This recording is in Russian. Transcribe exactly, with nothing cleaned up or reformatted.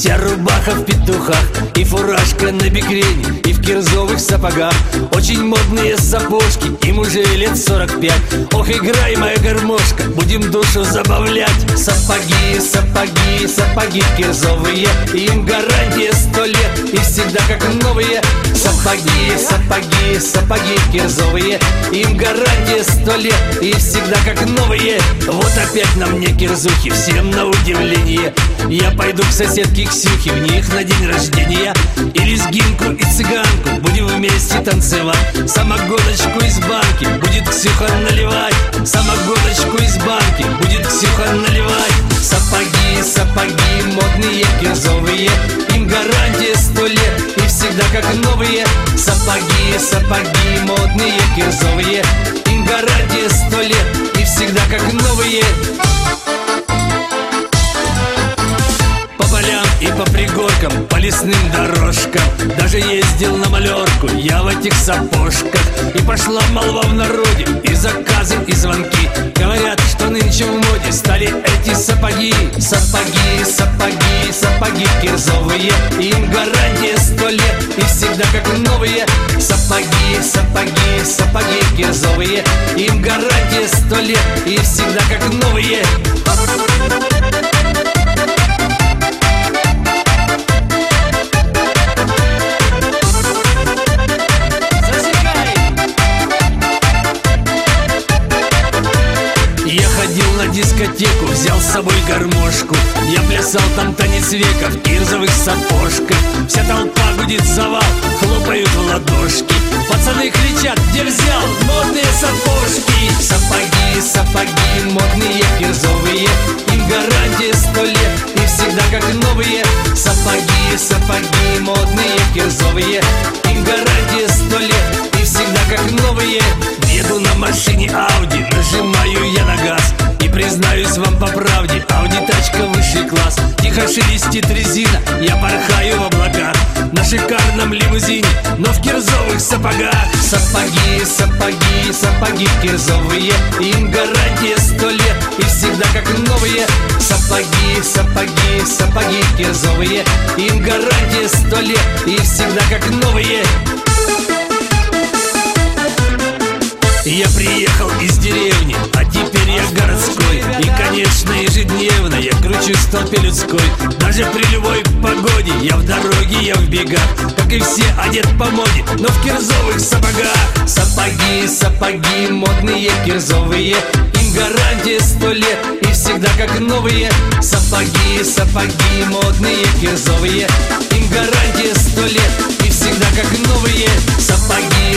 Вся рубаха в петухах и фуражка на бикрень, и в кирзовых сапогах. Очень модные сапожки, им уже лет сорок пять. Ох, играй, моя гармошка, будем душу забавлять. Сапоги, сапоги, сапоги кирзовые, им гарантия сто лет, и всегда как новые. Сапоги, сапоги, сапоги кирзовые, им гарантия сто лет, и всегда как новые. Вот опять на мне кирзухи, всем на удивление. Я пойду к соседке Ксюхе, в них на день рождения. И лезгинку, и цыганку будем вместе танцевать. Самогоночку из банки будет Ксюха наливать. Самогоночку из банки будет Ксюха наливать. Сапоги, сапоги модные кирзовые, им гарантия сто лет, и всегда как новые. Сапоги, сапоги модные кирзовые, им гарантия сто лет, и всегда как новые. По полям и по пригоркам, по лесным дорожкам, даже ездил на малерку я в этих сапожках. И пошла молва в народе, и заказы, и звонки. Говорят, что нынче в моде стали эти сапоги. Сапоги, сапоги, сапоги кирзовые, им гарантия сто лет, и всегда как новые. Сапоги, сапоги, сапоги кирзовые, им гарантия сто лет, и всегда как новые. Я ходил на дискотеку, взял с собой гармошку. Я плясал там танец века в кирзовых сапожках. Вся толпа гудит завал, хлопают в ладошки. Пацаны кричат: где взял модные сапожки? Сапоги, сапоги модные кирзовые, им гарантия сто лет, и всегда как новые. Сапоги, сапоги модные кирзовые, им гарантия сто лет, и всегда как новые. Еду на машине Ауди, нажимаю я на газ, и признаюсь вам по правде, Ауди тачка высший класс. Тихо шелестит резина, я порхаю в облаках на шикарном лимузине, но в кирзовых сапогах. Сапоги, сапоги, сапоги кирзовые, им гарантия сто лет, и всегда как новые. Сапоги, сапоги, сапоги кирзовые, им гарантия сто лет, и всегда как новые. Я приехал из деревни, а теперь я городской. И, конечно, ежедневно я кручусь в толпе людской. Даже при любой погоде я в дороге, я в бегах, как и все, одет по моде, но в кирзовых сапогах. Сапоги, сапоги модные кирзовые, им гарантия сто лет, и всегда как новые. Сапоги, сапоги модные кирзовые, им гарантия сто лет, и всегда как новые. Сапоги,